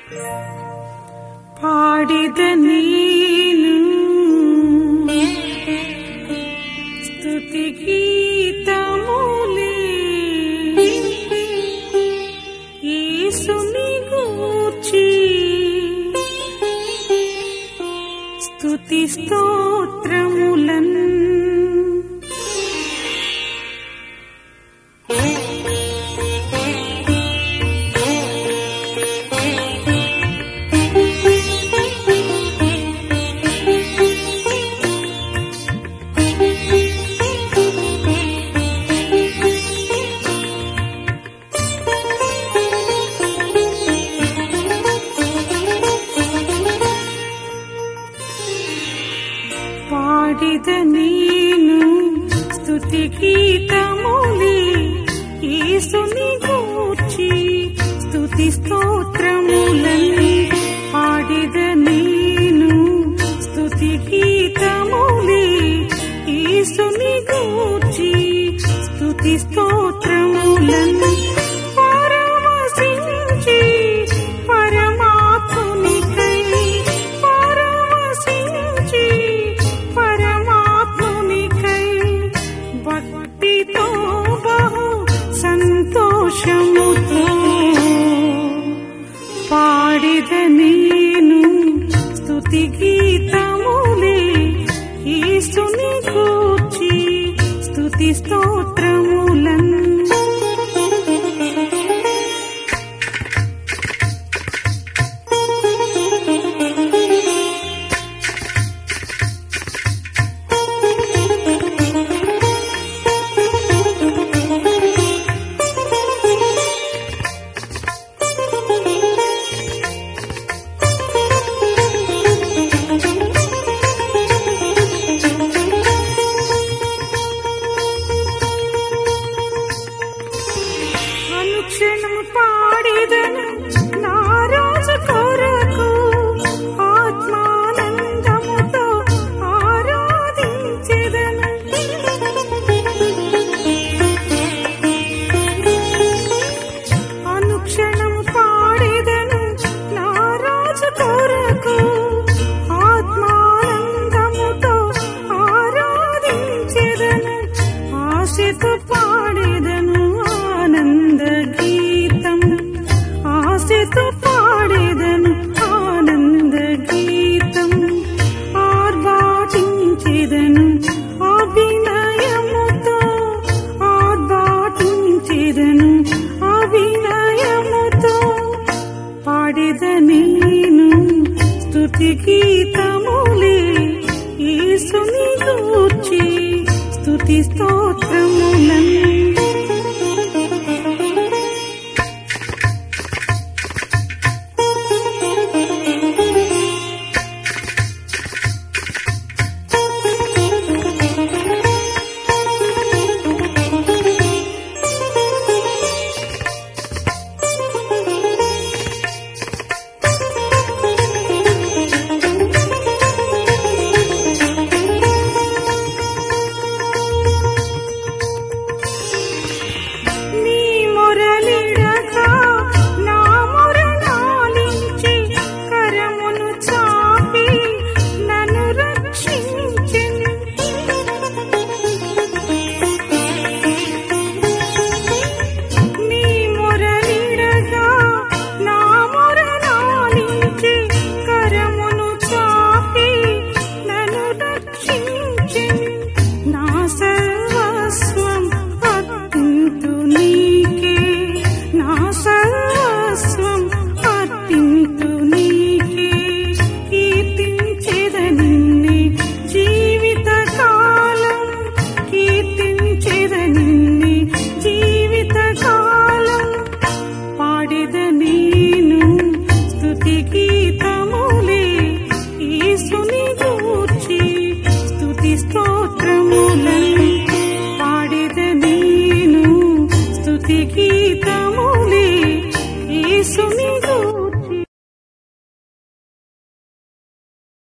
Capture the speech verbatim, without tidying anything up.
పాడిద నేను స్తుతి గీతములే యేసుని గూర్చి స్తుతి స్తోత్రములన్ పాడిద నేను స్తుతి గీతములే యేసుని గూర్చి స్తుతి స్తోత్రములని పాడిద నేను స్తుతి గీతములే యేసుని గూర్చి స్తుతి స్తోత్రములని పరవశించి పరమాత్మునికై పరవశించి పరమాత్మునికై భక్తితో బహు సంతోషముతో పాడిద నేను స్తుతి గీతములే యేసుని గూర్చి స్తుతి స్తోత్రములన్ అనుక్షణము పాడిదను నా రాజు కొరకు ఆత్మానందముతో ఆరాధించెదను అనుక్షణము పాడిదను నా రాజు కొరకు ఆత్మానందముతో ఆరాధించెదను ఆశతో పాడేదను ఆనంద గీతం ఆశతో పాడేదను ఆనంద గీతం ఆర్భాటించెదను అభినయముతో ఆర్భాటించెదను అభినయముతో పాడేద నేను స్తుతి గీతములే యేసుని గూర్చి స్తుతి స్తోత్రములన్ స్తుతి గీతములే యేసుని గూర్చి స్తుతి స్తోత్రములన్